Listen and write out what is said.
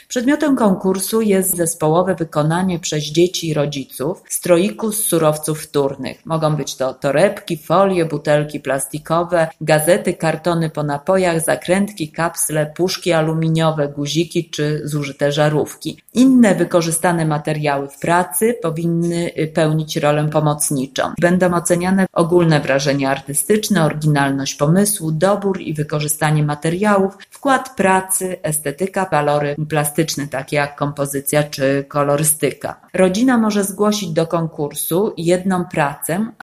Przedmiotem konkursu jest zespołowe wykonanie przez dzieci i rodziców stroiku z surowców wtórnych. Mogą być to torebki, folie, butelki plastikowe, gazety, kartony po napojach, zakrętki, kapsle, puszki aluminiowe, guziki czy zużyte żarówki. Inne wykorzystane materiały w pracy powinny pełnić rolę pomocniczą. Będą oceniane ogólne wrażenie artystyczne, oryginalność pomysłu, dobór i wykorzystanie materiałów, wkład pracy, estetyka, walory plastyczne, takie jak kompozycja czy kolorystyka. Rodzina może zgłosić do konkursu jedną pracę